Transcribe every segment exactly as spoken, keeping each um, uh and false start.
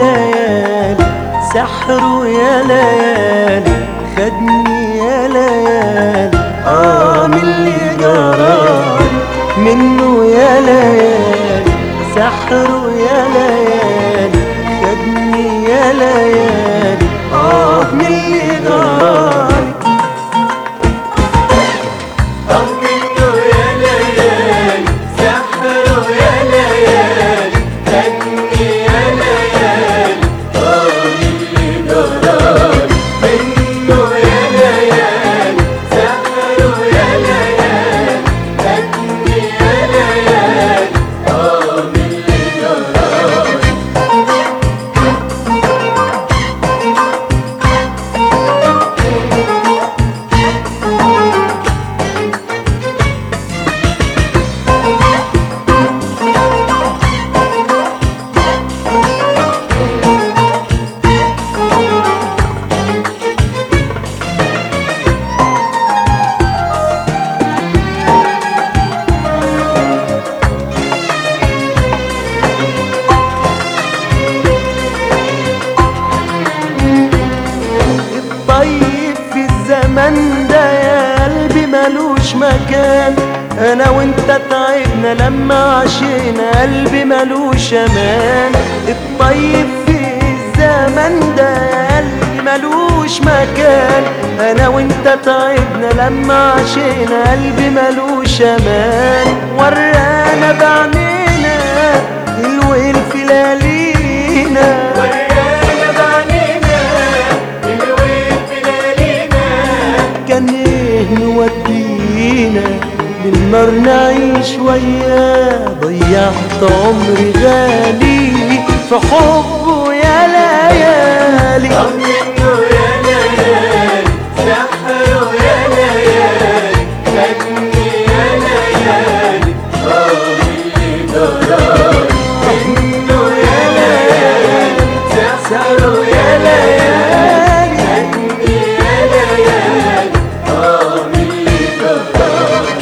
ليالي سحره يا ليالي خدني يا ليالي اه من اللي جرالي منه يا ليالي سحره يا ليالي خدني يا ليالي اه من اللي جرالي الزمن ده يا قلبي ملوش مكان انا وانت تعبنا لما عشينا قلبي ملوش امان الطيب في الزمن ده يا قلبي ملوش مكان انا وانت تعبنا لما عشينا قلبي ملوش امان ورانا بعنينا الويل في ليالينا كان ايه نودينا للنار نعيش وياه ضيعت عمري غالي في حبه يا ليالي طمنه يا ليالي سحره يا ليالي خدني يا ليالي اه اللي جرالي طمنه يا ليالي سحره يا ليالي خدني يا ليالي اه اللي جرالي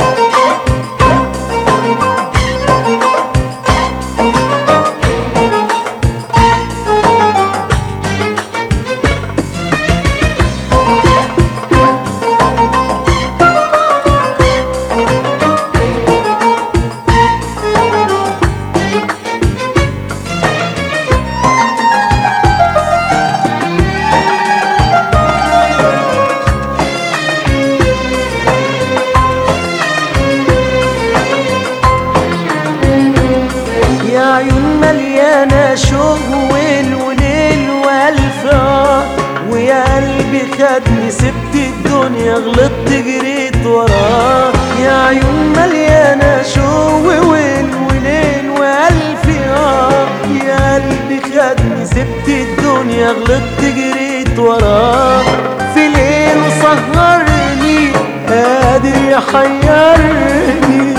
يا عيون مليانة شوق وليل وألف آه ويا قلبي خدني سبت الدنيا غلطت جريت وراه يا عيون مليانة شوق وليل وألف آه يا قلبي خدني سبت الدنيا غلطت جريت وراه في ليل وسهرني قادر يحيرني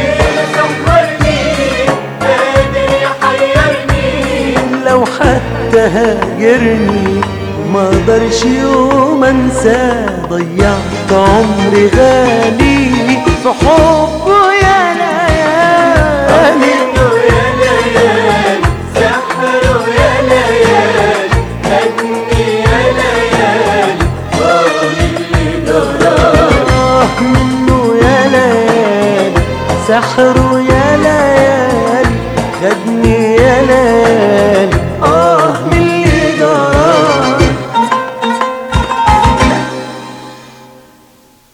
لو حتى هاجرني ما اقدرش يوم انساه ضيعت عمري غالي في حبه يا ليالي طمنه يا ليالي سحره يا ليالي خدني يا ليالي اه اللي جرالي آه منه يا ليالي سحره يا ليالي خدني يا ليالي